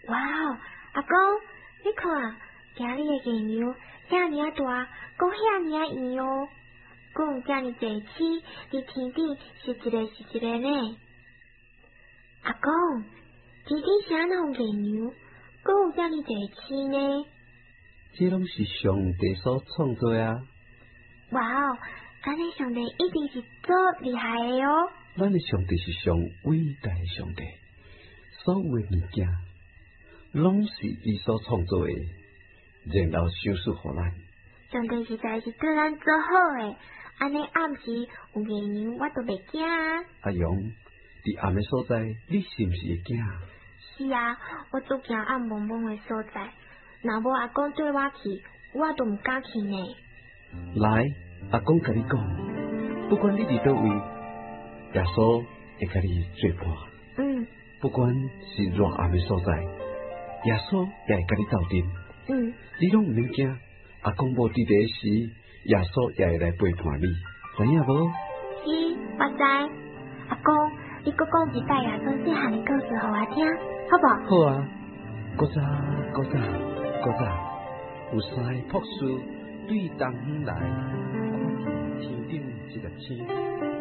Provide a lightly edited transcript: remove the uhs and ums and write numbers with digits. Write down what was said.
哇哦，阿公，你看，今日的月亮遮尔大，阁遐尔圆哦，阁有遮尔侪星，伫天顶是一个是一个呢。阿公，天顶啥人月亮，阁有遮尔侪星呢？ 这拢是上帝所创造啊！ 哇哦，安尼上帝一定是足厉害的哦！ 咱的上帝是上伟大的上帝，所有的物件拢是伊所创造的，然后赏赐互咱。 上帝实在是对咱足好诶，安尼暗时有月亮，我都袂惊啊！ 阿勇，伫暗的所在，你是毋是会惊？ 是啊，我最惊暗蒙蒙的所在。若无阿公对我去，我都毋敢去呢。 来，阿公甲你讲，不管你伫倒位，耶稣会甲你做伴。不管是偌暗的所在，耶稣也会甲你斗阵。你拢毋免惊，阿公无伫第时，耶稣也会来陪伴你，知影无？ 是，我知。阿公，你搁讲一摆耶稣细汉的故事互我听，好不？ 好啊，古早，有三个博士对东方来，看见天顶一粒星。